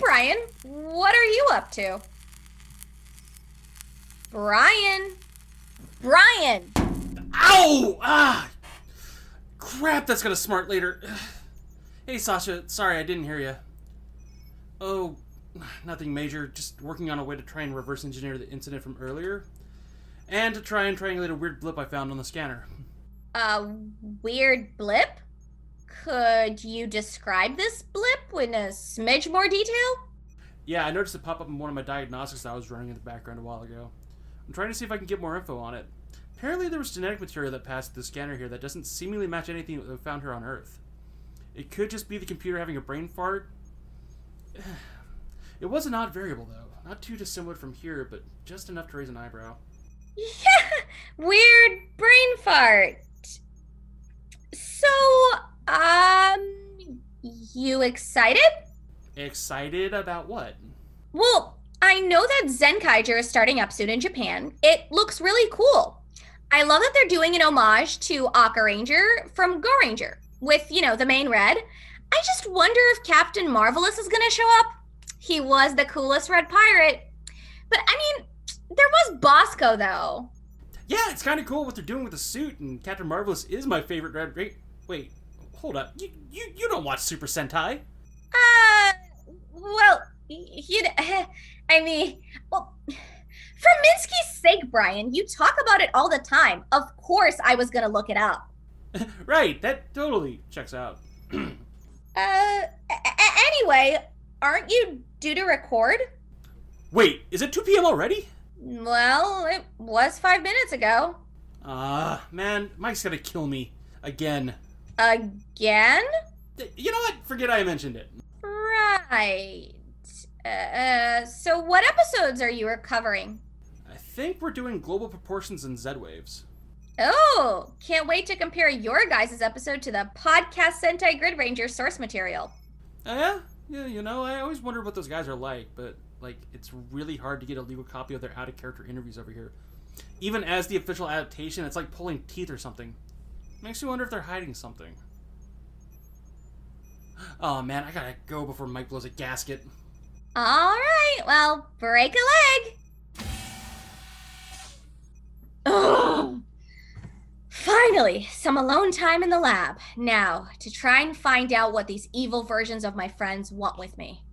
Brian. What are you up to? Brian. Brian! Ow! Ah! Crap, that's gonna smart later. Hey, Sasha. Sorry, I didn't hear you. Oh, nothing major. Just working on a way to try and reverse engineer the incident from earlier. And to try and triangulate a weird blip I found on the scanner. A weird blip? Could you describe this blip in a smidge more detail? Yeah, I noticed it pop up in one of my diagnostics that I was running in the background a while ago. I'm trying to see if I can get more info on it. Apparently there was genetic material that passed the scanner here that doesn't seemingly match anything that we found here on Earth. It could just be the computer having a brain fart. It was an odd variable, though. Not too dissimilar from here, but just enough to raise an eyebrow. Yeah, weird brain fart. So, you excited? Excited about what? Well, I know that Zenkaiger is starting up soon in Japan. It looks really cool. I love that they're doing an homage to Aka Ranger from Go Ranger with, the main red. I just wonder if Captain Marvelous is going to show up. He was the coolest red pirate. But, there was Bosco, though. Yeah, it's kind of cool what they're doing with the suit, and Captain Marvelous is my favorite red... Wait, hold up. You don't watch Super Sentai? Well, for Minsky's sake, Brian, you talk about it all the time. Of course I was going to look it up. Right, that totally checks out. Anyway, aren't you due to record? Wait, is it 2 p.m. already? Well, it was 5 minutes ago. Man, Mike's gonna kill me. Again. Again? You know what? Forget I mentioned it. Right. So what episodes are you covering? I think we're doing Global Proportions and Z-Waves. Oh, can't wait to compare your guys' episode to the Podcast Sentai Grid Ranger source material. Yeah? Yeah, I always wonder what those guys are like, but, it's really hard to get a legal copy of their out-of-character interviews over here. Even as the official adaptation, it's like pulling teeth or something. Makes you wonder if they're hiding something. Oh, man, I gotta go before Mike blows a gasket. All right, well, break a leg. Ugh. Finally, some alone time in the lab. Now, to try and find out what these evil versions of my friends want with me.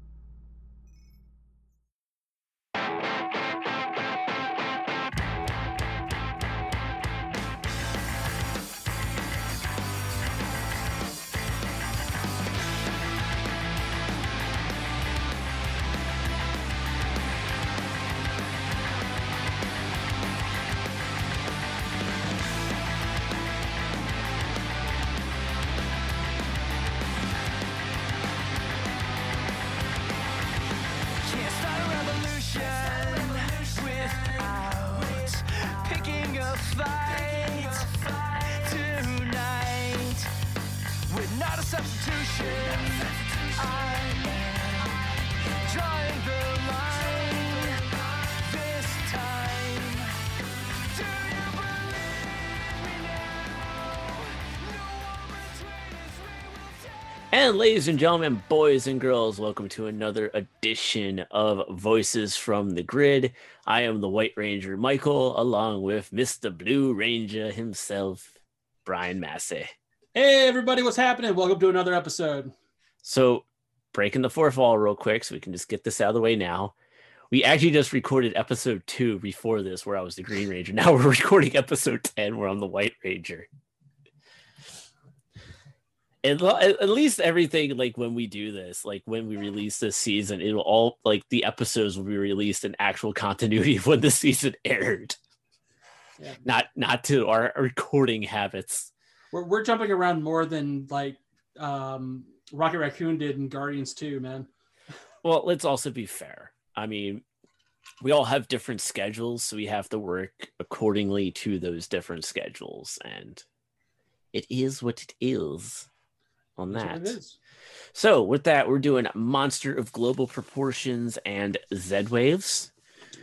And ladies and gentlemen, boys and girls, welcome to another edition of Voices from the Grid. I am the White Ranger, Michael, along with Mr. Blue Ranger himself, Brian Massey. Hey, everybody, what's happening? Welcome to another episode. So, breaking the fourth wall real quick so we can just get this out of the way now. We actually just recorded episode 2 before this, where I was the Green Ranger. Now we're recording episode 10, where I'm the White Ranger. At least everything, when we do this, when we release this season, it'll all, the episodes will be released in actual continuity of when the season aired. Yeah. Not to our recording habits. We're jumping around more than, Rocket Raccoon did in Guardians 2, man. Well, let's also be fair. We all have different schedules, so we have to work accordingly to those different schedules, and it is what it is. On that. So with that, we're doing Monster of Global Proportions and Z-Waves.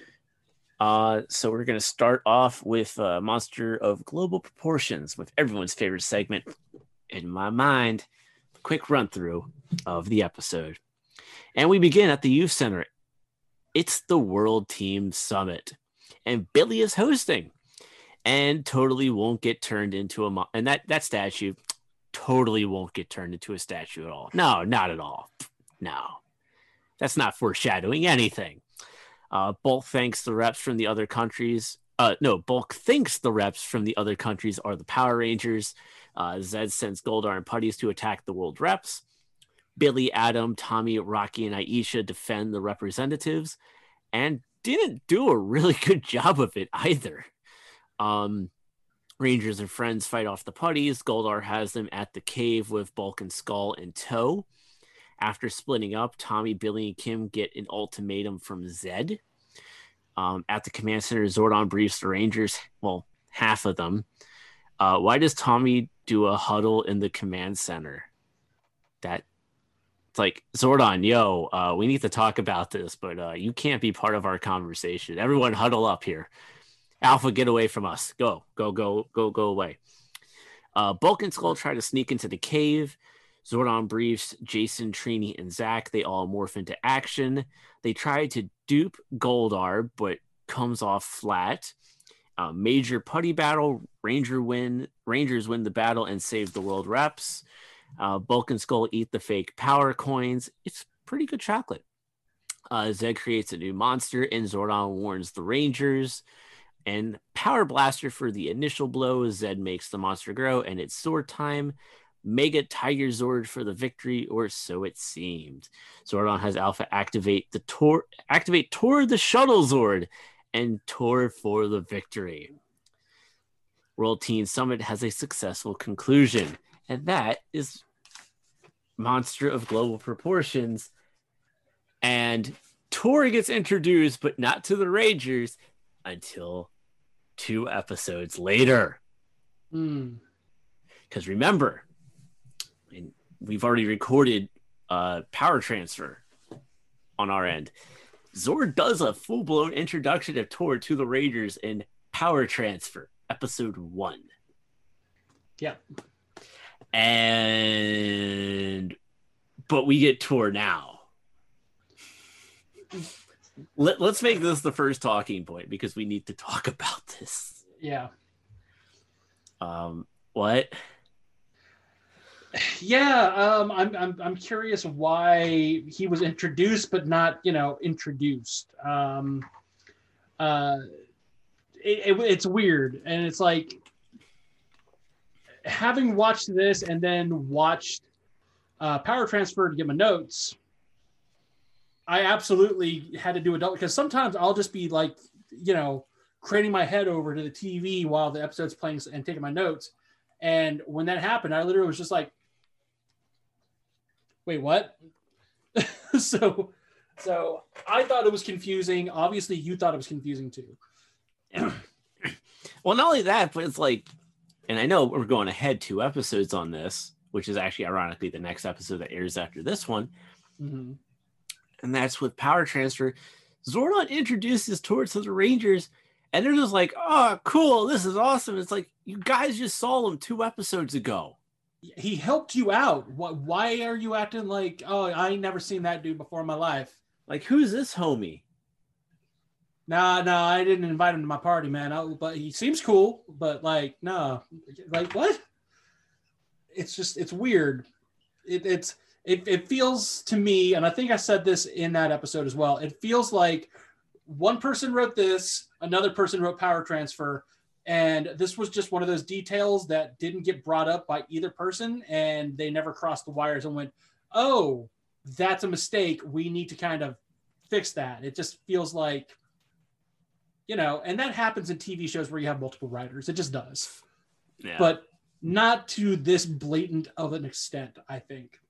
So we're going to start off with Monster of Global Proportions, with everyone's favorite segment, in my mind, a quick run through of the episode. And we begin at the Youth Center. It's the World Team Summit, and Billy is hosting, and totally won't get turned into and that statue totally won't get turned into a statue at all. No, not at all. No, that's not foreshadowing anything. Bulk thanks the reps from the other countries. Bulk thinks the reps from the other countries are the Power Rangers. Zed sends Goldar and Putties to attack the world reps. Billy, Adam, Tommy, Rocky, and Aisha defend the representatives and didn't do a really good job of it either. Rangers and friends fight off the Putties. Goldar has them at the cave with Bulk and Skull in tow. After splitting up, Tommy, Billy, and Kim get an ultimatum from Zed. At the command center, Zordon briefs the Rangers, well, half of them. Why does Tommy do a huddle in the command center? It's like, Zordon, we need to talk about this, but you can't be part of our conversation. Everyone huddle up here. Alpha, get away from us. Go away. Bulk and Skull try to sneak into the cave. Zordon briefs Jason, Trini, and Zach. They all morph into action. They try to dupe Goldar, but comes off flat. Major putty battle. Rangers win the battle and save the world reps. Bulk and Skull eat the fake power coins. It's pretty good chocolate. Zed creates a new monster, and Zordon warns the Rangers. And Power Blaster for the initial blow. Zed makes the monster grow, and it's sword time. Mega Tiger Zord for the victory, or so it seemed. Zordon has Alpha activate Tor the Shuttle Zord, and Tor for the victory. World Teen Summit has a successful conclusion, and that is Monster of Global Proportions. And Tor gets introduced, but not to the Rangers until 2 episodes later. Because remember, we've already recorded Power Transfer on our end. Zord does a full-blown introduction of Tor to the Rangers in Power Transfer, episode 1. Yeah. But we get Tor now. Let's make this the first talking point, because we need to talk about this. Yeah. What? Yeah, I'm curious why he was introduced but not, introduced. It's weird, and it's like, having watched this and then watched Power Transfer to get my notes, I absolutely had to do adult, because sometimes I'll just be like, craning my head over to the TV while the episode's playing and taking my notes. And when that happened, I literally was just like, wait, what? So I thought it was confusing. Obviously, you thought it was confusing too. Well, not only that, but it's like, and I know we're going ahead 2 episodes on this, which is actually ironically the next episode that airs after this one. Mm-hmm. And that's with Power Transfer. Zordon introduces Tor to the Rangers, and they're just like, oh, cool, this is awesome. It's like, you guys just saw him 2 episodes ago. He helped you out. Why are you acting like, oh, I ain't never seen that dude before in my life? Like, who's this homie? Nah, I didn't invite him to my party, man. But he seems cool, but like, no. Like, what? It's weird. It feels to me, and I think I said this in that episode as well, it feels like one person wrote this, another person wrote Power Transfer, and this was just one of those details that didn't get brought up by either person, and they never crossed the wires and went, oh, that's a mistake. We need to kind of fix that. It just feels like, and that happens in TV shows where you have multiple writers. It just does. Yeah. But not to this blatant of an extent, I think.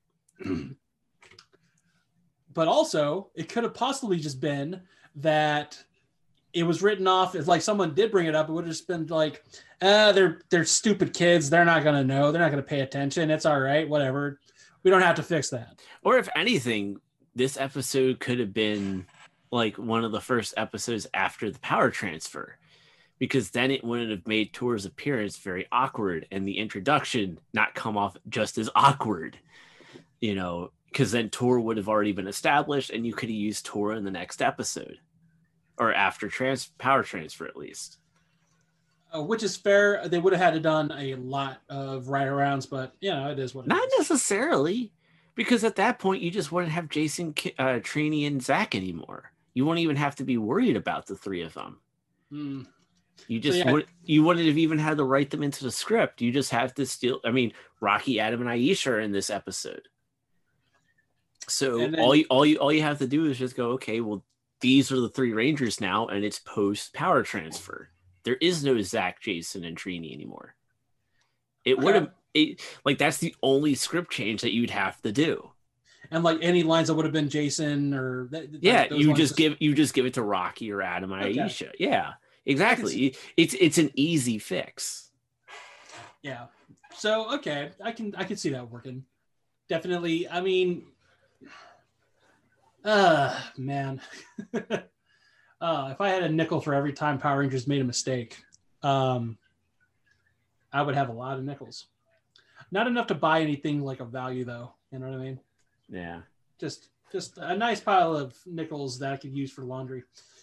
But also, it could have possibly just been that it was written off as like someone did bring it up. It would have just been like, they're stupid kids. They're not going to know. They're not going to pay attention. It's all right. Whatever. We don't have to fix that. Or if anything, this episode could have been like one of the first episodes after the Power Transfer, because then it wouldn't have made Tor's appearance very awkward and the introduction not come off just as awkward. because then Tor would have already been established, and you could have used Tor in the next episode, or after power transfer at least. Which is fair. They would have had to done a lot of right-arounds, but it is what it is. Not necessarily, because at that point you just wouldn't have Jason, Trini, and Zach anymore. You wouldn't even have to be worried about the three of them. You just you wouldn't have even had to write them into the script. You just have to steal. I mean, Rocky, Adam, and Aisha are in this episode. So then, all you have to do is just go, okay, well, these are the three Rangers now, and it's post power transfer. There is no Zach, Jason, and Trini anymore. It would have that's the only script change that you'd have to do. And like any lines that would have been Jason or you just give it to Rocky or Adam and Aisha. Yeah, exactly. It's an easy fix. Yeah. So okay, I can see that working. Definitely. I mean, man. If I had a nickel for every time Power Rangers made a mistake, I would have a lot of nickels. Not enough to buy anything like of value, though. You know what I mean? Yeah. Just a nice pile of nickels that I could use for laundry.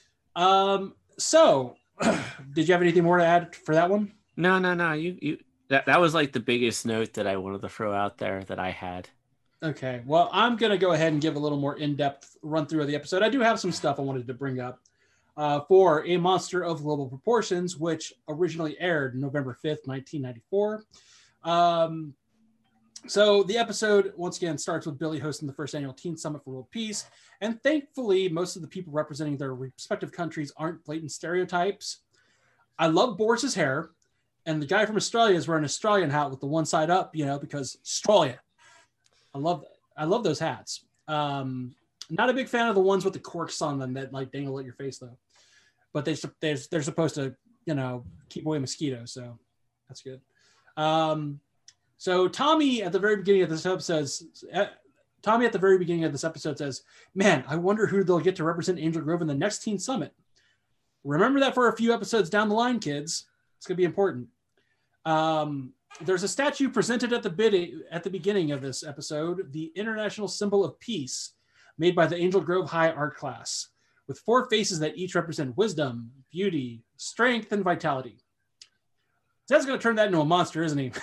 So, did you have anything more to add for that one? No. You that was like the biggest note that I wanted to throw out there that I had. Okay. Well, I'm going to go ahead and give a little more in-depth run through of the episode. I do have some stuff I wanted to bring up. For A Monster of Global Proportions, which originally aired November 5th, 1994. So the episode, once again, starts with Billy hosting the first annual Teen Summit for World Peace. And thankfully, most of the people representing their respective countries aren't blatant stereotypes. I love Boris's hair. And the guy from Australia is wearing an Australian hat with the one side up, because Australia. I love those hats. Not a big fan of the ones with the corks on them that like dangle at your face, though. But they're supposed to, keep away mosquitoes. So that's good. So Tommy at the very beginning of this episode says, "Man, I wonder who they'll get to represent Angel Grove in the next Teen Summit. Remember that for a few episodes down the line, kids. It's going to be important." There's a statue presented at the beginning of this episode, the international symbol of peace, made by the Angel Grove High art class, with 4 faces that each represent wisdom, beauty, strength, and vitality. Zed's going to turn that into a monster, isn't he?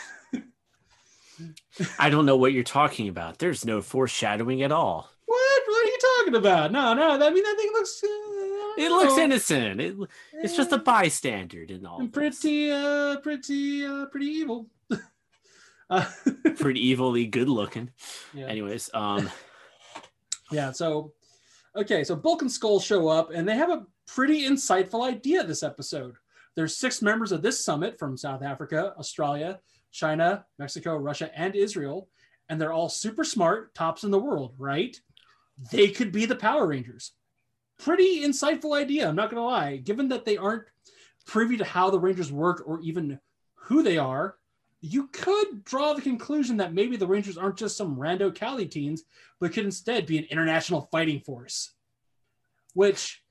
I don't know what you're talking about. There's no foreshadowing at all. What are you talking about? No. I mean, that thing looks... it looks innocent. It's just a bystander in all. And pretty evil. Pretty evilly good looking. Yeah. Anyways, yeah. So, okay. So Bulk and Skull show up, and they have a pretty insightful idea this episode. There's 6 members of this summit from South Africa, Australia, China, Mexico, Russia, and Israel, and they're all super smart, tops in the world, right? They could be the Power Rangers. Pretty insightful idea, I'm not going to lie. Given that they aren't privy to how the Rangers work or even who they are, you could draw the conclusion that maybe the Rangers aren't just some rando Cali teens, but could instead be an international fighting force. Which,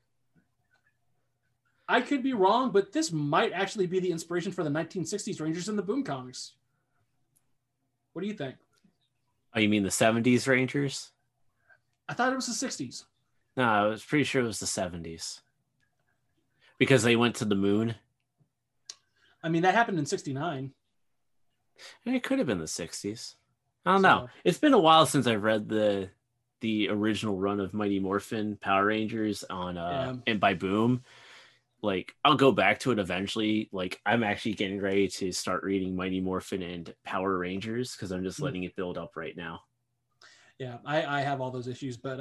I could be wrong, but this might actually be the inspiration for the 1960s Rangers in the Boom comics. What do you think? Oh, you mean the 70s Rangers? I thought it was the 60s. No, I was pretty sure it was the 70s. Because they went to the moon. I mean, that happened in 69. It could have been the 60s. I don't know. It's been a while since I've read the original run of Mighty Morphin Power Rangers on and by Boom. Like, I'll go back to it eventually. Like, I'm actually getting ready to start reading Mighty Morphin and Power Rangers because I'm just letting it build up right now. Yeah, I have all those issues, but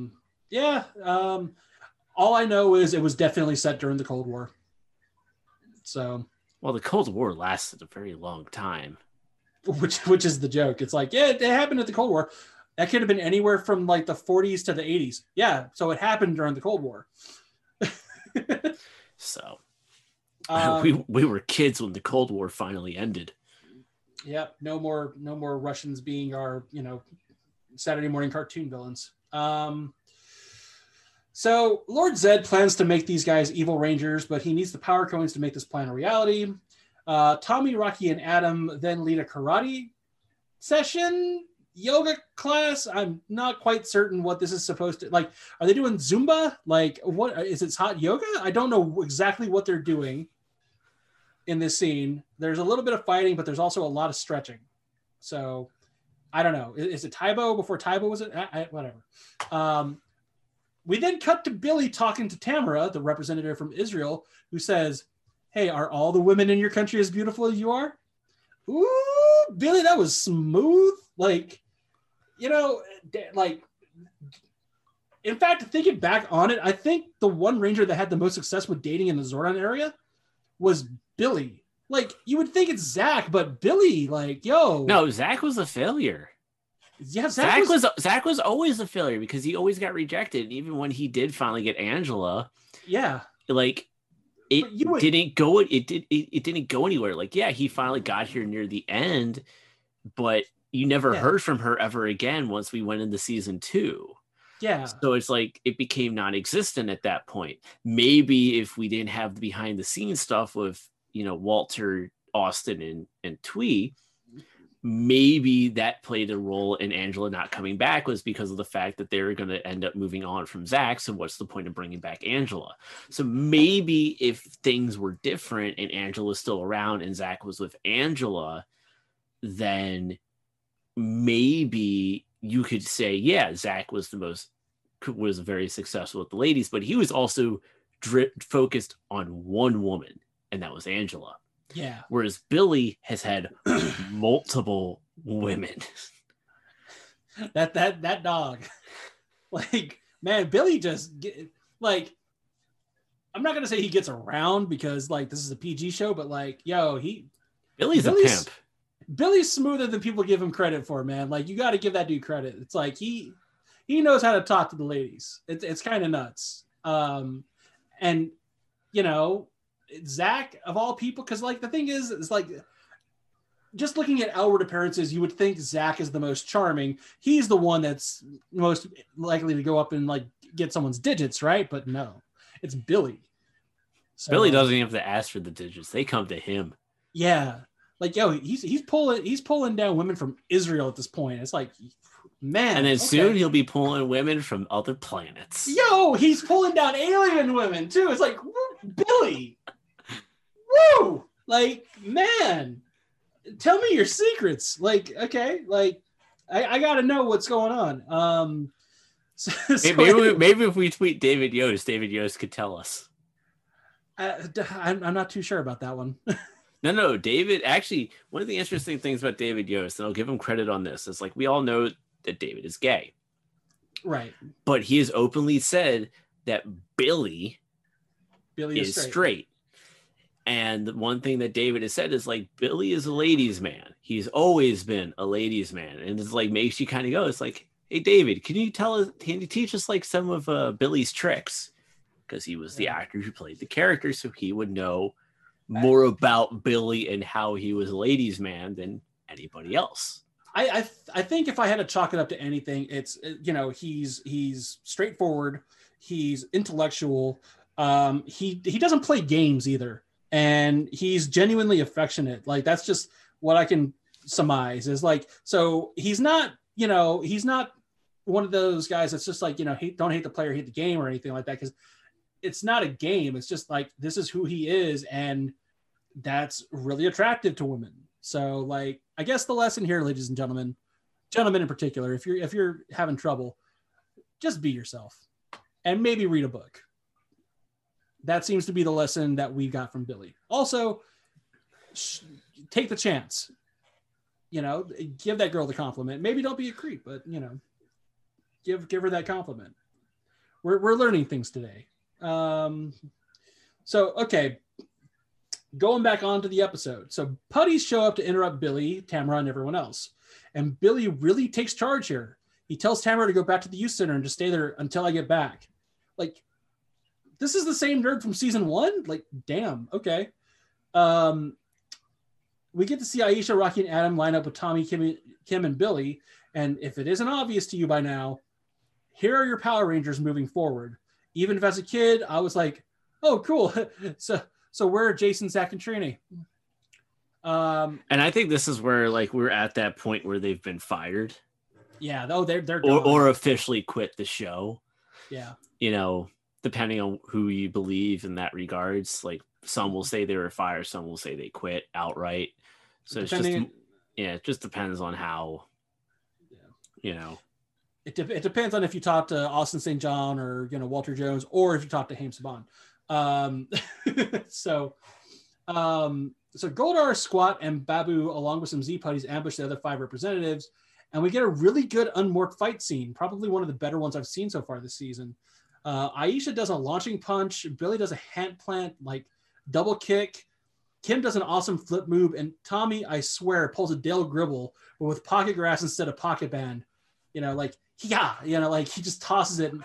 all I know is it was definitely set during the Cold War. So, well, the Cold War lasted a very long time. Which is the joke. It's like, yeah, it happened at the Cold War. That could have been anywhere from like the 40s to the 80s. Yeah, so it happened during the Cold War. So we were kids when the Cold War finally ended. Yep, no more Russians being our, Saturday morning cartoon villains. So Lord Zed plans to make these guys evil Rangers, but he needs the power coins to make this plan a reality. Tommy, Rocky, and Adam then lead a karate session. yoga class. I'm not quite certain what this is supposed to like. Are they doing Zumba? Like, what is it? Hot yoga? I don't know exactly what they're doing in this scene. There's a little bit of fighting, but there's also a lot of stretching. So I don't know. Is it Taibo before Taibo was it? Whatever. We then cut to Billy talking to Tamara, the representative from Israel, who says, "Hey, are all the women in your country as beautiful as you are?" Ooh, Billy, that was smooth. Like, like, in fact, thinking back on it, I think the one Ranger that had the most success with dating in the Zordon area was Billy. Like, you would think it's Zach, but Billy, like, yo. No, Zach was a failure. Yeah, Zach was always a failure because he always got rejected. And even when he did finally get Angela, yeah, like it didn't go. It didn't go anywhere. Like, yeah, he finally got here near the end, but you never heard from her ever again once we went into season 2. Yeah. So it's like it became non-existent at that point. Maybe if we didn't have the behind the scenes stuff with, Walter, Austin, and Twee, maybe that played a role in Angela not coming back, was because of the fact that they were going to end up moving on from Zach. So what's the point of bringing back Angela? So maybe if things were different and Angela was still around and Zach was with Angela, then maybe you could say, yeah, Zach was very successful with the ladies, but he was also focused on one woman, and that was Angela. Yeah. Whereas Billy has had multiple women. That dog, like, man, Billy like, I'm not gonna say he gets around because like this is a PG show, but like, yo, Billy's a pimp. Billy's smoother than people give him credit for, man. Like, you got to give that dude credit. It's like he knows how to talk to the ladies. It's kind of nuts. And Zach of all people, because like the thing is like, just looking at outward appearances, you would think Zach is the most charming. He's the one that's most likely to go up and like get someone's digits, right? But no, it's Billy. So, Billy doesn't even have to ask for the digits; they come to him. Yeah, like, yo, he's pulling down women from Israel at this point. It's like, man. And then soon he'll be pulling women from other planets. Yo, he's pulling down alien women too. It's like, Billy. Woo! Like, man, tell me your secrets. Like, okay, like, I gotta know what's going on. Maybe if we tweet David Yost could tell us. I'm not too sure about that one. No, David. Actually, one of the interesting things about David Yost, and I'll give him credit on this, is like we all know that David is gay, right? But he has openly said that Billy is straight. And the one thing that David has said is like, Billy is a ladies' man. He's always been a ladies' man. And it's like, makes you kind of go, it's like, hey, David, can you teach us like some of Billy's tricks? Because he was the actor who played the character. So he would know more about Billy and how he was a ladies' man than anybody else. I think if I had to chalk it up to anything, it's, he's straightforward. He's intellectual. He doesn't play games either. And he's genuinely affectionate. Like, that's just what I can surmise is like, so he's not one of those guys that's just like, don't hate the player, hate the game or anything like that. Cause it's not a game. It's just like, this is who he is. And that's really attractive to women. So like, I guess the lesson here, ladies and gentlemen in particular, if you're having trouble, just be yourself and maybe read a book. That seems to be the lesson that we got from Billy. Also, take the chance. Give that girl the compliment. Maybe don't be a creep, but give her that compliment. We're learning things today. So okay, going back onto the episode. So putties show up to interrupt Billy, Tamara, and everyone else. And Billy really takes charge here. He tells Tamara to go back to the youth center and just stay there until I get back. Like, this is the same nerd from season 1? Like, damn, okay. We get to see Aisha, Rocky, and Adam line up with Tommy, Kim, and Billy. And if it isn't obvious to you by now, here are your Power Rangers moving forward. Even if as a kid, I was like, oh, cool. So where are Jason, Zach, and Trini? And I think this is where like we're at that point where they've been fired. Yeah, though they're gone. or officially quit the show. Yeah. You know, depending on who you believe in that regards, like some will say they were fired, some will say they quit outright. So it just depends on how, you know. It depends on if you talk to Austin St. John or, you know, Walter Jones, or if you talk to Haim Saban. So Goldar, Squat, and Babu, along with some Z-Putties, ambush the other 5 representatives, and we get a really good unmorphed fight scene, probably one of the better ones I've seen so far this season. Aisha does a launching punch, Billy does a hand plant, like double kick, Kim does an awesome flip move, and Tommy, I swear, pulls a Dale Gribble, but with pocket grass instead of pocket band. You know, like, yeah, you know, like he just tosses it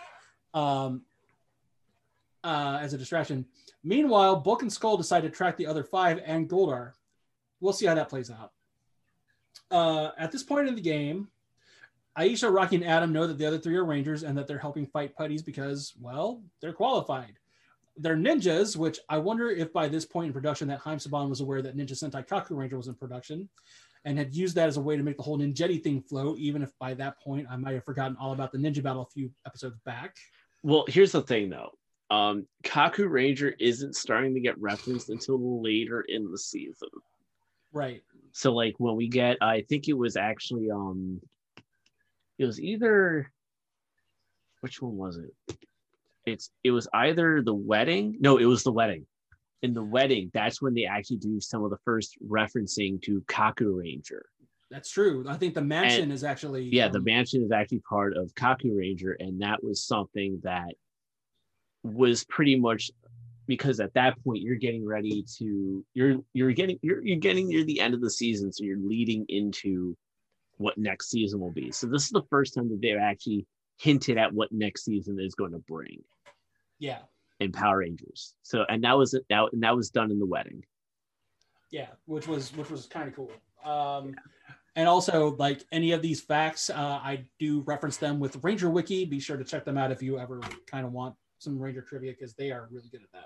as a distraction. Meanwhile, Bulk and Skull decide to track the other 5 and Goldar. We'll see how that plays out. At this point in the game, Aisha, Rocky, and Adam know that the other 3 are Rangers and that they're helping fight putties because, well, they're qualified. They're ninjas, which I wonder if by this point in production that Haim Saban was aware that Ninja Sentai Kaku Ranger was in production and had used that as a way to make the whole Ninjetti thing flow, even if by that point I might have forgotten all about the Ninja Battle a few episodes back. Well, here's the thing, though. Kaku Ranger isn't starting to get referenced until later in the season. Right. So, like, when we get, I think it was actually, it was either, which one was it? It was either the wedding. No, it was the wedding. In the wedding, that's when they actually do some of the first referencing to Kaku Ranger. That's true. I think the mansion is actually... Yeah, the mansion is actually part of Kaku Ranger, and that was something that was pretty much because at that point you're getting ready to... You're getting near the end of the season, so you're leading into what next season will be. So this is the first time that they've actually hinted at what next season is going to bring. Yeah. In Power Rangers. So and that was done in the wedding. Yeah, which was kind of cool. And also, like any of these facts, I do reference them with Ranger Wiki. Be sure to check them out if you ever kind of want some Ranger trivia, because they are really good at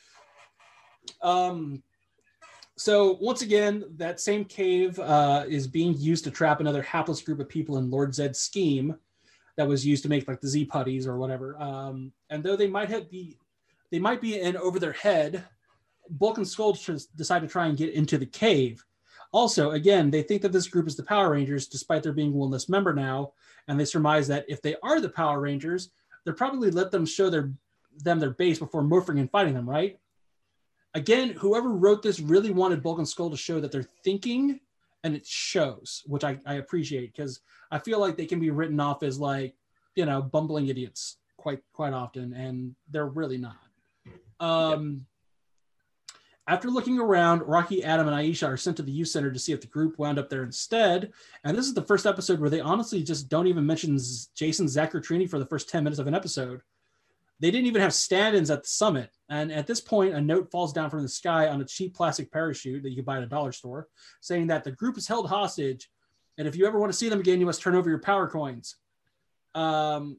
that. So once again, that same cave is being used to trap another hapless group of people in Lord Zed's scheme that was used to make like the Z-Putties or whatever. And though they might be in over their head, Bulk and Skull decide to try and get into the cave. Also, again, they think that this group is the Power Rangers, despite there being one less member now, and they surmise that if they are the Power Rangers, they'll probably let them show their base before morphing and fighting them, right? Again, whoever wrote this really wanted Bulk and Skull to show that they're thinking, and it shows, which I appreciate, because I feel like they can be written off as like, you know, bumbling idiots quite often, and they're really not. After looking around, Rocky, Adam, and Aisha are sent to the youth center to see if the group wound up there instead. And this is the first episode where they honestly just don't even mention Jason, Zach, or Trini for the first 10 minutes of an episode. They didn't even have stand-ins at the summit. And at this point, a note falls down from the sky on a cheap plastic parachute that you can buy at a dollar store, saying that the group is held hostage. And if you ever want to see them again, you must turn over your power coins. So,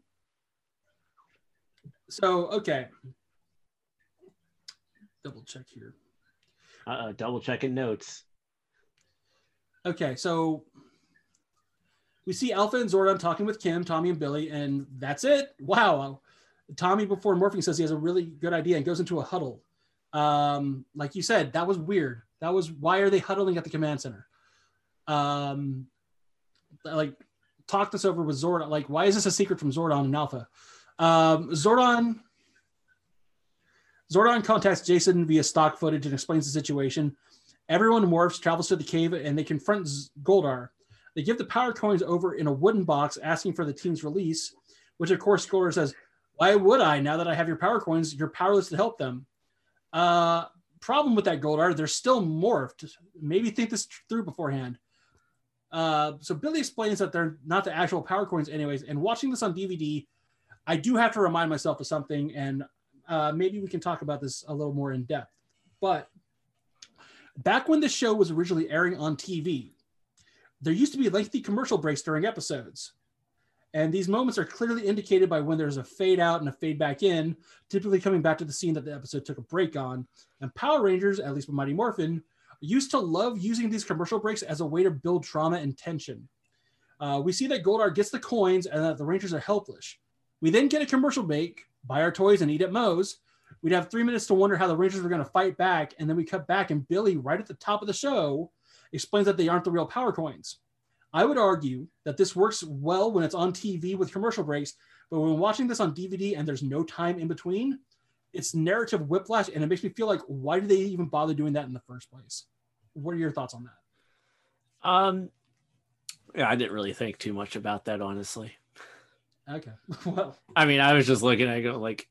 okay. Double check here. Double checking notes. Okay, so we see Alpha and Zordon talking with Kim, Tommy, and Billy, and that's it. Wow. Tommy, before morphing, says he has a really good idea and goes into a huddle. Like you said, that was weird. That was, why are they huddling at the command center? Like, talk this over with Zordon. Like, why is this a secret from Zordon and Alpha? Zordon contacts Jason via stock footage and explains the situation. Everyone morphs, travels to the cave, and they confront Goldar. They give the power coins over in a wooden box, asking for the team's release, which of course Goldar says, "Why would I? Now that I have your power coins, you're powerless to help them." Problem with that, Goldar, they're still morphed. Maybe think this through beforehand. So Billy explains that they're not the actual power coins anyways, and watching this on DVD, I do have to remind myself of something, and maybe we can talk about this a little more in depth. But back when this show was originally airing on TV, there used to be lengthy commercial breaks during episodes. And these moments are clearly indicated by when there's a fade out and a fade back in, typically coming back to the scene that the episode took a break on. And Power Rangers, at least with Mighty Morphin, used to love using these commercial breaks as a way to build trauma and tension. We see that Goldar gets the coins and that the Rangers are helpless. We then get a commercial break, buy our toys and eat at Moe's. We'd have 3 minutes to wonder how the Rangers were going to fight back, and then we cut back and Billy, right at the top of the show, explains that they aren't the real power coins. I would argue that this works well when it's on TV with commercial breaks, but when watching this on DVD and there's no time in between, it's narrative whiplash, and it makes me feel like, why did they even bother doing that in the first place? What are your thoughts on that? Yeah, I didn't really think too much about that, honestly. Okay. Well, I mean, I was just looking at it, go like,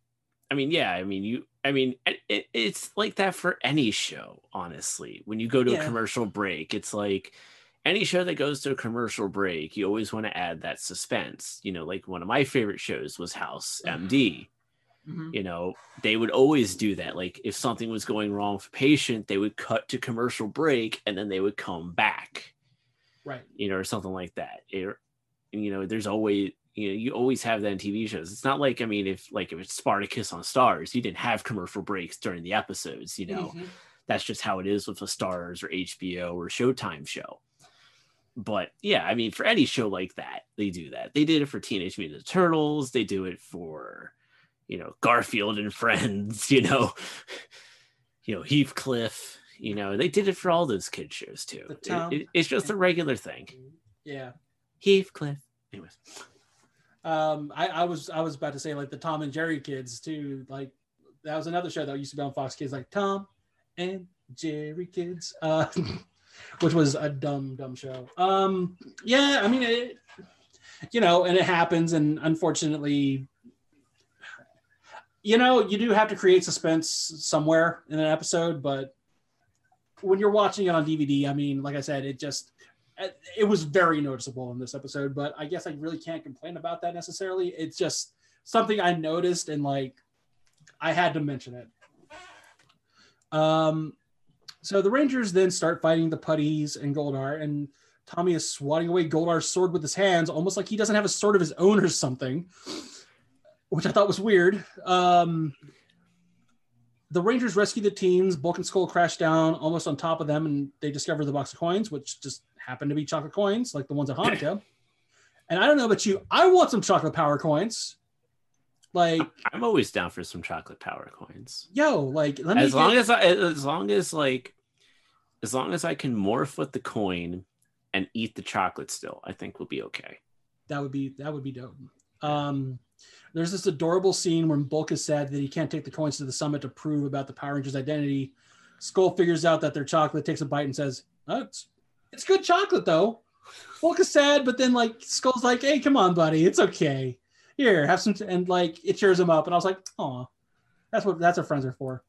it's like that for any show, honestly. When you go to a commercial break, it's like any show that goes to a commercial break, you always want to add that suspense. You know, like one of my favorite shows was House MD. Mm-hmm. You know, they would always do that. Like if something was going wrong with a patient, they would cut to commercial break and then they would come back. Right. You know, or something like that. There's always, you always have that in TV shows. It's not like, if it's Spartacus on Stars, you didn't have commercial breaks during the episodes, mm-hmm. That's just how it is with a Stars or HBO or Showtime show. But yeah, for any show like that, they do that. They did it for Teenage Mutant Ninja Turtles. They do it for, Garfield and Friends, Heathcliff, they did it for all those kid shows too. It's just a regular thing. Yeah. Heathcliff. Anyways. I was about to say like the Tom and Jerry kids too. Like that was another show that used to be on Fox Kids, like Tom and Jerry Kids, which was a dumb show. It, and it happens, and unfortunately, you do have to create suspense somewhere in an episode, but when you're watching it on DVD, like I said, it was very noticeable in this episode, but I guess I really can't complain about that necessarily. It's just something I noticed and like I had to mention it. So the Rangers then start fighting the Putties and Goldar, and Tommy is swatting away Goldar's sword with his hands, almost like he doesn't have a sword of his own or something, which I thought was weird. The Rangers rescue the teens. Bulk and Skull crash down almost on top of them, and they discover the box of coins, which just happen to be chocolate coins, like the ones at Hanukkah. And I don't know about you, I want some chocolate power coins. Like I'm always down for some chocolate power coins. As long as I can morph with the coin and eat the chocolate still, I think we'll be okay. That would be dope. There's this adorable scene when Bulk is sad that he can't take the coins to the summit to prove about the Power Rangers' identity. Skull figures out that they're chocolate, takes a bite, and says, "Oh, it's good chocolate, though." Bulk is sad, but then Skull's like, "Hey, come on, buddy, it's okay. Here, have some," and it cheers him up. And I was like, "Aw, that's what friends are for."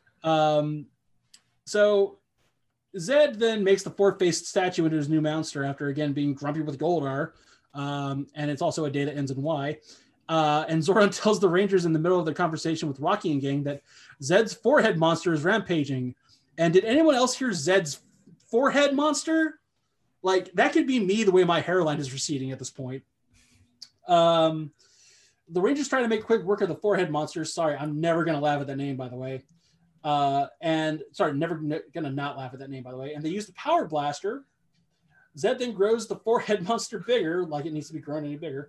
So Zed then makes the four-faced statue into his new monster after again being grumpy with Goldar, and it's also a day that ends in Y. And Zordon tells the Rangers in the middle of their conversation with Rocky and gang that Zed's forehead monster is rampaging. And did anyone else hear Zed's forehead monster? That could be me the way my hairline is receding at this point. The Rangers try to make quick work of the forehead monster. Sorry, I'm never going to laugh at that name, by the way. Never going to not laugh at that name, by the way. And they use the power blaster. Zed then grows the forehead monster bigger, like it needs to be grown any bigger.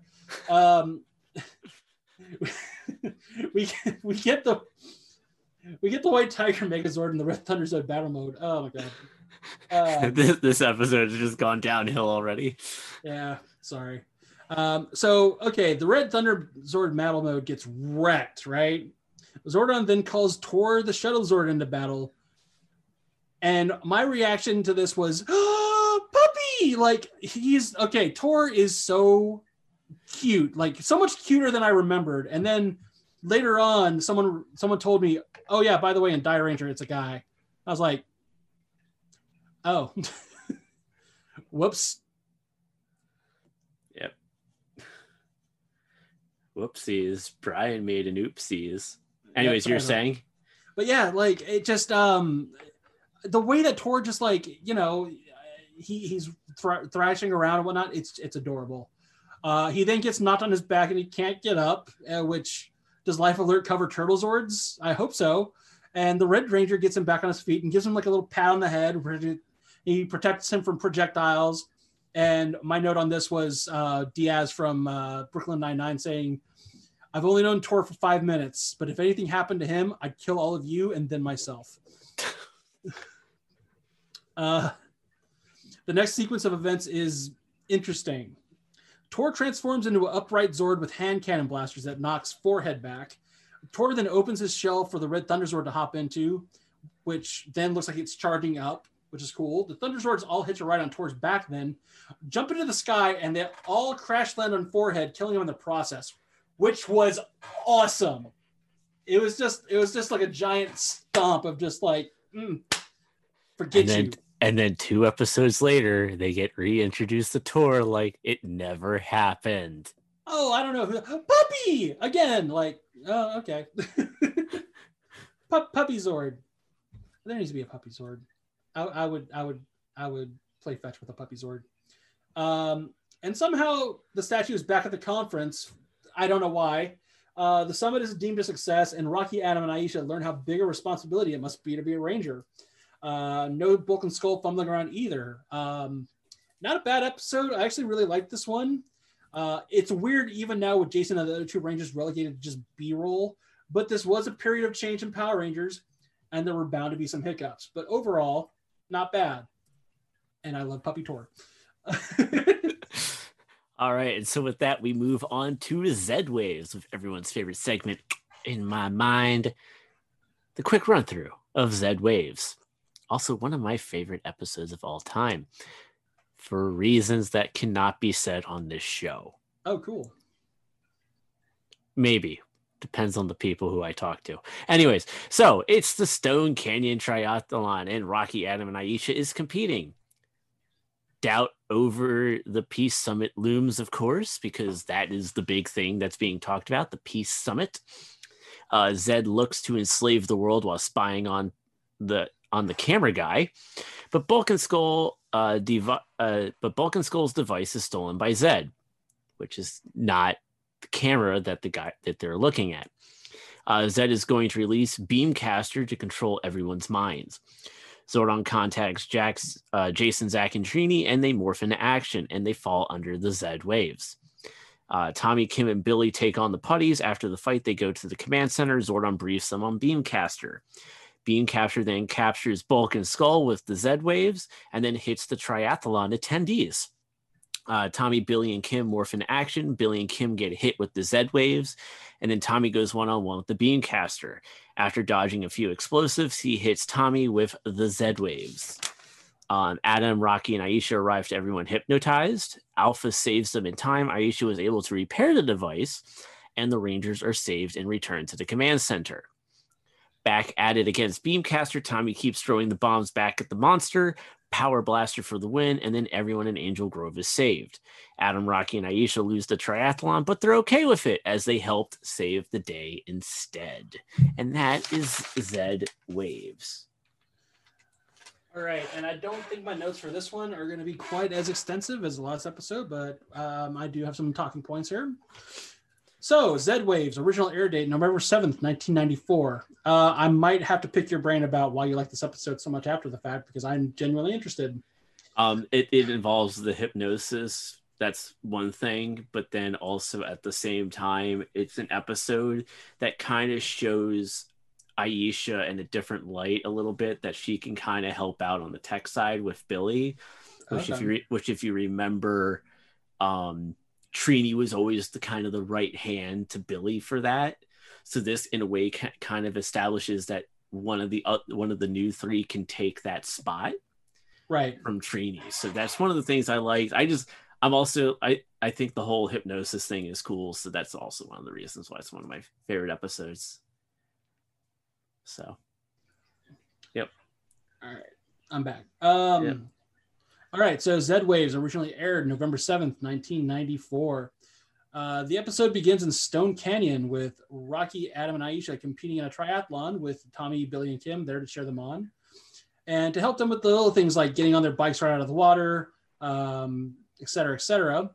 We get the White Tiger Megazord in the Red Thunder Zord battle mode. Oh my god. This episode has just gone downhill already. Yeah, sorry. The Red Thunder Zord battle mode gets wrecked, right? Zordon then calls Tor the Shuttle Zord into battle. And my reaction to this was, "Oh, puppy!" Tor is so cute, so much cuter than I remembered. And then later on, someone told me, "Oh yeah, by the way, in Die Ranger, it's a guy." I was like, "Oh, whoops." Yep. Whoopsies. Brian made an oopsies. Anyways, you're saying? But yeah, it just the way that Tor just he's thrashing around and whatnot. It's adorable. He then gets knocked on his back and he can't get up, which does Life Alert cover Turtle Zords? I hope so. And the Red Ranger gets him back on his feet and gives him a little pat on the head. He protects him from projectiles. And my note on this was Diaz from Brooklyn Nine-Nine saying, "I've only known Tor for 5 minutes, but if anything happened to him, I'd kill all of you and then myself." The next sequence of events is interesting. Tor transforms into an upright Zord with hand cannon blasters that knocks Forehead back. Tor then opens his shell for the Red Thunder Zord to hop into, which then looks like it's charging up, which is cool. The Thunder Zords all hitch a ride on Tor's back then, jump into the sky, and they all crash land on Forehead, killing him in the process, which was awesome. It was just like a giant stomp of just like, forget you. And then 2 episodes later, they get reintroduced to Tor like it never happened. Oh, I don't know. Puppy! Again, like, oh, okay. Puppy Zord. There needs to be a Puppy Zord. I would play fetch with a Puppy Zord. And somehow the statue is back at the conference. I don't know why. The summit is deemed a success, and Rocky, Adam, and Aisha learn how big a responsibility it must be to be a ranger. No Bulk and Skull fumbling around either. Not a bad episode. I actually really liked this one. It's weird even now with Jason and the other 2 Rangers relegated to just B-roll, but this was a period of change in Power Rangers, and there were bound to be some hiccups. But overall, not bad. And I love Puppy Tor. All right, and so with that, we move on to Z-Waves, with everyone's favorite segment in my mind, the quick run-through of Z-Waves. Also, one of my favorite episodes of all time, for reasons that cannot be said on this show. Oh, cool. Maybe. Depends on the people who I talk to. Anyways, so it's the Stone Canyon Triathlon, and Rocky, Adam, and Aisha is competing. Doubt over the Peace Summit looms, of course, because that is the big thing that's being talked about, the Peace Summit. Zed looks to enslave the world while spying on the camera guy, but Bulk and Skull's device is stolen by Zed, which is not the camera that they're looking at. Zed is going to release Beamcaster to control everyone's minds. Zordon contacts Jason, Zach, and Trini, and they morph into action, and they fall under the Zed waves. Tommy, Kim, and Billy take on the putties. After the fight, they go to the command center. Zordon briefs them on Beamcaster. Beamcaster then captures Bulk and Skull with the Z-Waves, and then hits the triathlon attendees. Tommy, Billy, and Kim morph into action. Billy and Kim get hit with the Z-Waves, and then Tommy goes one-on-one with the Beamcaster. After dodging a few explosives, he hits Tommy with the Z-Waves. Adam, Rocky, and Aisha arrive to everyone hypnotized. Alpha saves them in time. Aisha was able to repair the device, and the Rangers are saved and returned to the command center. Back at it against Beamcaster, Tommy keeps throwing the bombs back at the monster. Power Blaster for the win, and then everyone in Angel Grove is saved. Adam, Rocky, and Aisha lose the triathlon, but they're okay with it as they helped save the day instead. And that is Z-Waves. All right, and I don't think my notes for this one are going to be quite as extensive as the last episode, but I do have some talking points here. So, Z-Waves, original air date, November 7th, 1994. I might have to pick your brain about why you like this episode so much after the fact, because I'm genuinely interested. It involves the hypnosis. That's one thing. But then also at the same time, it's an episode that kind of shows Aisha in a different light a little bit, that she can kind of help out on the tech side with Billy, which if you remember, Trini was always the kind of the right hand to Billy for that. So this, in a way, kind of establishes that one of the new 3 can take that spot, right, from Trini. So that's one of the things I like. I think the whole hypnosis thing is cool. So that's also one of the reasons why it's one of my favorite episodes. So, yep. All right, I'm back. Yep. All right, so Z-Waves originally aired November 7th, 1994. The episode begins in Stone Canyon with Rocky, Adam, and Aisha competing in a triathlon with Tommy, Billy, and Kim there to cheer them on. And to help them with the little things like getting on their bikes right out of the water, et cetera, et cetera.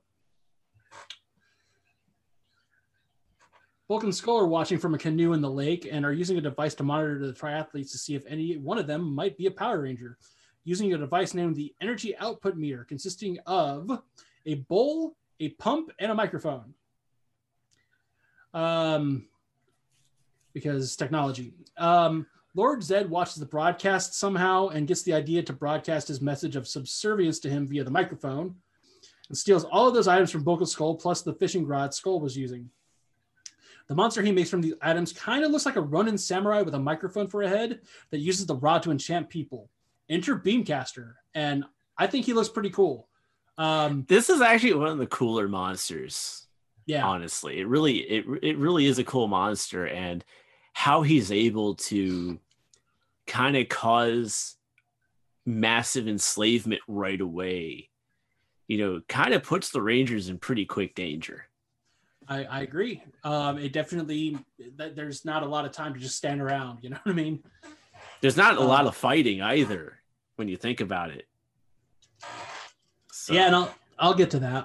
Bulk and Skull are watching from a canoe in the lake and are using a device to monitor the triathletes to see if any one of them might be a Power Ranger. using a device named the Energy Output Meter, consisting of a bowl, a pump, and a microphone. Because technology. Lord Zed watches the broadcast somehow and gets the idea to broadcast his message of subservience to him via the microphone, and steals all of those items from Bulk and Skull, plus the fishing rod Skull was using. The monster he makes from these items kind of looks like a Ronin samurai with a microphone for a head that uses the rod to enchant people. Enter Beamcaster, and I think he looks pretty cool. This is actually one of the cooler monsters. Yeah, honestly, it really is a cool monster, and how he's able to kind of cause massive enslavement right away, kind of puts the Rangers in pretty quick danger. I agree. It definitely, there's not a lot of time to just stand around. You know what I mean? There's not a lot of fighting either when you think about it. So. Yeah, and I'll get to that.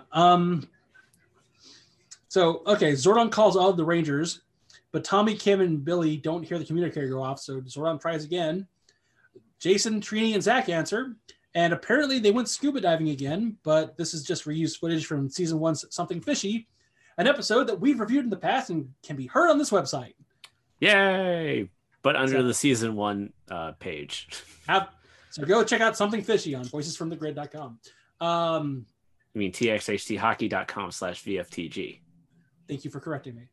So, okay, Zordon calls all of the Rangers, but Tommy, Kim, and Billy don't hear the communicator go off, so Zordon tries again. Jason, Trini, and Zach answer, and apparently they went scuba diving again, but this is just reused footage from Season 1's Something Fishy, an episode that we've reviewed in the past and can be heard on this website. Yay! But under the Season 1 page. So go check out Something Fishy on voicesfromthegrid.com. You mean txhthockey.com/VFTG. Thank you for correcting me.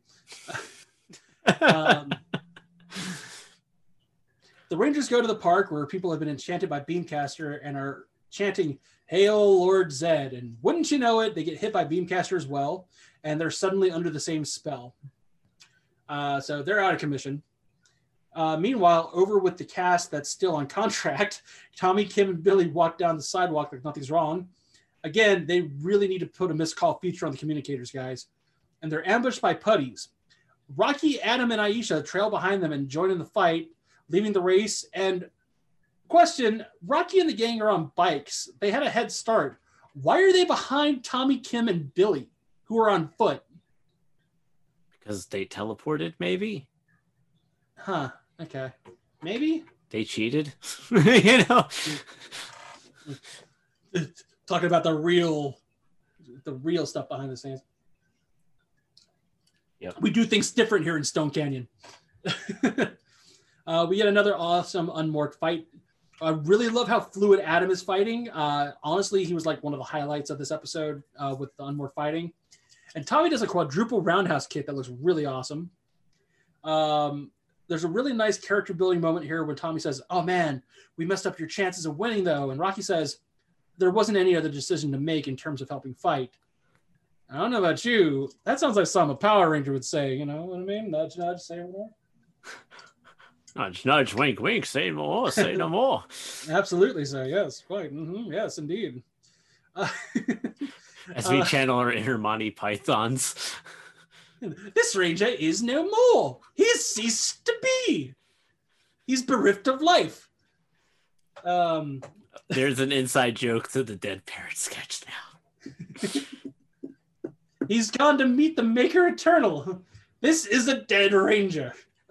The Rangers go to the park where people have been enchanted by Beamcaster and are chanting, "Hail Lord Zed." And wouldn't you know it, they get hit by Beamcaster as well, and they're suddenly under the same spell. So they're out of commission. Meanwhile, over with the cast that's still on contract, Tommy, Kim, and Billy walk down the sidewalk like nothing's wrong. Again, they really need to put a missed call feature on the communicators, guys. And they're ambushed by putties. Rocky, Adam, and Aisha trail behind them and join in the fight, leaving the race. And question, Rocky and the gang are on bikes. They had a head start. Why are they behind Tommy, Kim, and Billy, who are on foot? Because they teleported, maybe? Huh. Okay. Maybe? They cheated? Talking about the real stuff behind the scenes. Yep. We do things different here in Stone Canyon. We get another awesome unmorphed fight. I really love how fluid Adam is fighting. Honestly, he was like one of the highlights of this episode with the unmorphed fighting. And Tommy does a quadruple roundhouse kick that looks really awesome. There's a really nice character building moment here when Tommy says, "Oh man, we messed up your chances of winning though." And Rocky says, "There wasn't any other decision to make in terms of helping fight." I don't know about you. That sounds like something a Power Ranger would say. You know what I mean? Nudge, nudge, say no more. Nudge, nudge, wink, wink, say no more, say no more. Absolutely so, yes. Quite. Mm-hmm. Yes, indeed. As we channel our inner Monty Pythons. This Ranger is no more. He has ceased to be. He's bereft of life. There's an inside joke to the Dead Parrot sketch now. He's gone to meet the Maker Eternal. This is a dead Ranger.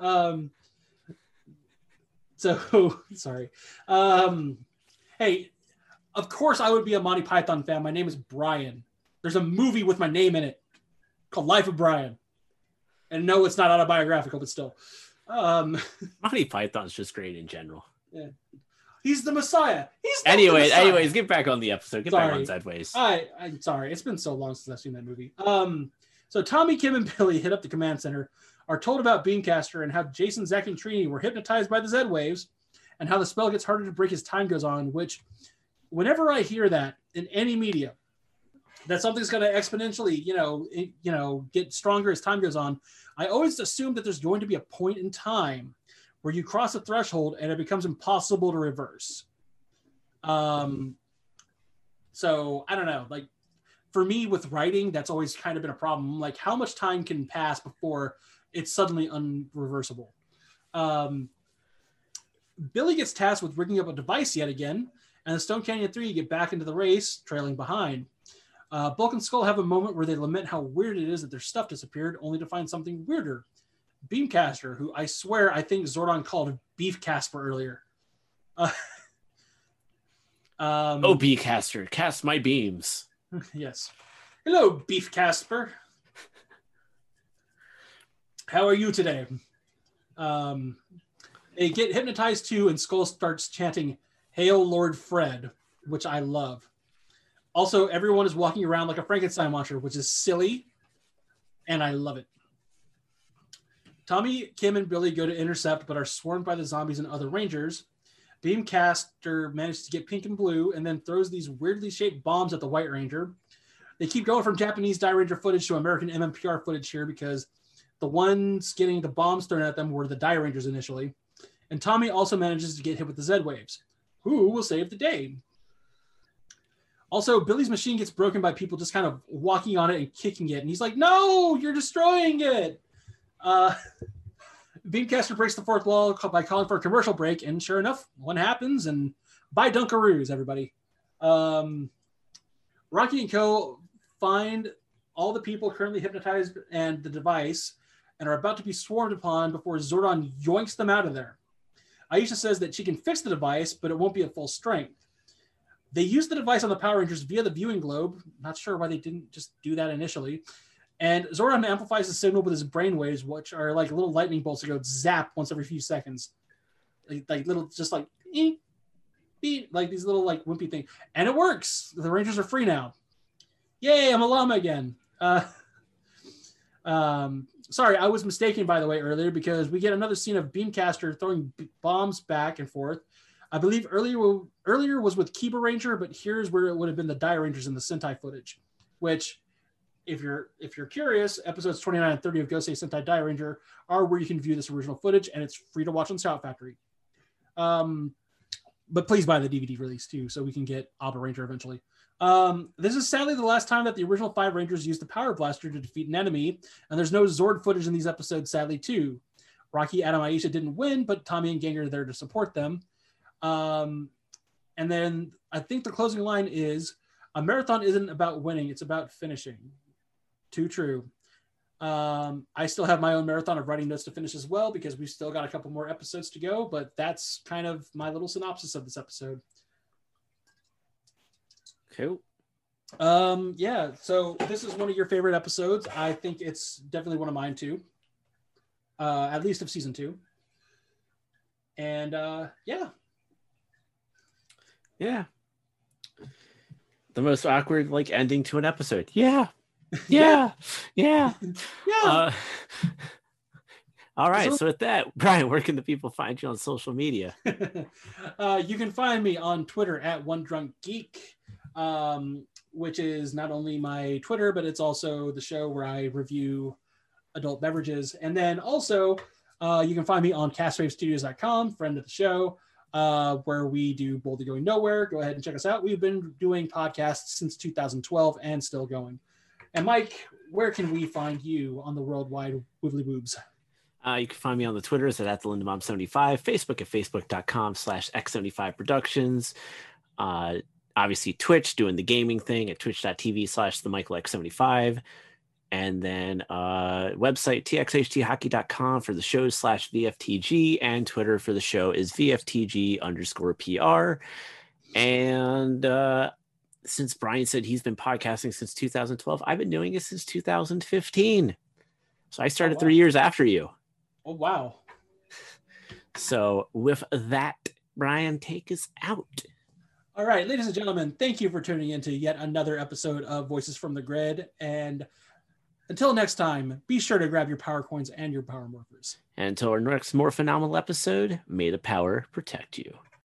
Sorry. Hey, of course I would be a Monty Python fan. My name is Brian. There's a movie with my name in it called Life of Brian. And no, it's not autobiographical, but still. Monty Python's just great in general. Yeah. He's the Messiah. Anyways, get back on the episode. Get back on Sideways. I'm sorry. It's been so long since I've seen that movie. So Tommy, Kim, and Billy hit up the command center, are told about Beamcaster and how Jason, Zach, and Trini were hypnotized by the Zed waves, and how the spell gets harder to break as time goes on, which whenever I hear that in any media, that something's going to exponentially, get stronger as time goes on, I always assume that there's going to be a point in time where you cross a threshold and it becomes impossible to reverse. So I don't know, like for me with writing, that's always kind of been a problem. Like how much time can pass before it's suddenly unreversible? Billy gets tasked with rigging up a device yet again, and the Stone Canyon 3 get back into the race, trailing behind. Bulk and Skull have a moment where they lament how weird it is that their stuff disappeared, only to find something weirder. Beamcaster, who I swear I think Zordon called Beef Casper earlier. Oh, Beefcaster, cast my beams. Yes. Hello, Beef Casper. How are you today? They get hypnotized too, and Skull starts chanting, "Hail Lord Fred," which I love. Also, everyone is walking around like a Frankenstein monster, which is silly, and I love it. Tommy, Kim, and Billy go to intercept, but are swarmed by the zombies and other rangers. Beamcaster manages to get pink and blue, and then throws these weirdly shaped bombs at the White Ranger. They keep going from Japanese Die Ranger footage to American MMPR footage here because the ones getting the bombs thrown at them were the Die Rangers initially. And Tommy also manages to get hit with the Z-Waves. Who will save the day? Also, Billy's machine gets broken by people just kind of walking on it and kicking it. And he's like, "No, you're destroying it." Beamcaster breaks the fourth wall by calling for a commercial break. And sure enough, one happens. And bye Dunkaroos, everybody. Rocky and Co. find all the people currently hypnotized and the device and are about to be swarmed upon before Zordon yoinks them out of there. Aisha says that she can fix the device, but it won't be at full strength. They use the device on the Power Rangers via the viewing globe. Not sure why they didn't just do that initially. And Zordon amplifies the signal with his brainwaves, which are like little lightning bolts that go zap once every few seconds. Like little, just like, beep, like these little like wimpy things. And it works. The Rangers are free now. Yay, I'm a llama again. Sorry, I was mistaken, by the way, earlier, because we get another scene of Beamcaster throwing bombs back and forth. I believe earlier was with Kiba Ranger, but here's where it would have been the Die Rangers in the Sentai footage, which, if you're curious, episodes 29 and 30 of Gosei Sentai Die Ranger are where you can view this original footage, and it's free to watch on Shout Factory. But please buy the DVD release too, so we can get Abba Ranger eventually. This is sadly the last time that the original 5 Rangers used the Power Blaster to defeat an enemy, and there's no Zord footage in these episodes, sadly, too. Rocky, Adam, Aisha didn't win, but Tommy and Gang are there to support them. And then I think the closing line is, "A marathon isn't about winning, it's about finishing." Too true. I still have my own marathon of writing notes to finish as well, because we've still got a couple more episodes to go, but that's kind of my little synopsis of this episode. Cool. Yeah, so this is one of your favorite episodes. I think it's definitely one of mine too. At least of season 2. And yeah. Yeah. The most awkward like ending to an episode. Yeah. Yeah. Yeah. Yeah. All right. So with that, Brian, where can the people find you on social media? You can find me on Twitter at OneDrunkGeek. Which is not only my Twitter, but it's also the show where I review adult beverages. And then also, you can find me on CastWaveStudios.com, friend of the show, where we do Boldly Going Nowhere. Go ahead and check us out. We've been doing podcasts since 2012 and still going. And Mike, where can we find you on the worldwide Wibbly Boobs? You can find me on the Twitters at TheLindaMom75, Facebook at Facebook.com/X75Productions. Obviously Twitch, doing the gaming thing at twitch.tv/TheMichaelX75. And then website txhthockey.com for the show /VFTG, and Twitter for the show is VFTG_PR. And since Brian said he's been podcasting since 2012, I've been doing it since 2015. So I started 3 years after you. Oh, wow. So with that, Brian, take us out. All right, ladies and gentlemen, thank you for tuning in to yet another episode of Voices from the Grid. And until next time, be sure to grab your power coins and your power morphers. And until our next more phenomenal episode, may the power protect you.